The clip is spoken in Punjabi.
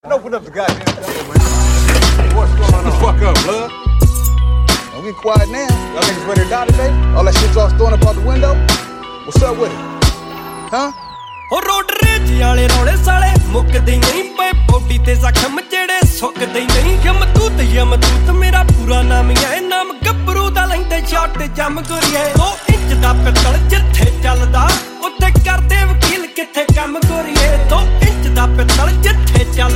Open up the goddamn door, man. Hey, what's going on? Fuck up, blood. Don't get quiet now. Y'all niggas ready to die today? All that shit y'all throwing up out the window? What's up with it? Huh? ਹੋ ਰੋਡ ਰੇਜ ਵਾਲੇ ਰੌਲੇ ਸਾਲੇ ਮੁੱਕਦੇ ਨਹੀਂ ਪਏ ਬੋਡੀ ਤੇ ਜ਼ਖਮ ਜਿਹੜੇ ਸੁੱਕਦੇ ਨਹੀਂ ਯਮਦੂਤ ਮੇਰਾ ਪੂਰਾ ਨਾਮ ਹੈ ਨਾਮ ਗੱਭਰੂ ਦਾ ਲੈਂਦੇ ਸ਼ਾਟ ਜੰਮ ਗੁਰੀਏ 2 ਇੰਚ ਦਾ ਪਿੱਤਲ ਜਿੱਥੇ ਚੱਲਦਾ ਉੱਥੇ ਕਰਦੇ ਵਕੀਲ ਕਿੱਥੇ ਕੰਮ ਗੁਰੀਏ 2 ਇੰਚ ਦਾ ਪਿੱਤਲ ਜਿੱਥੇ ਚੱਲ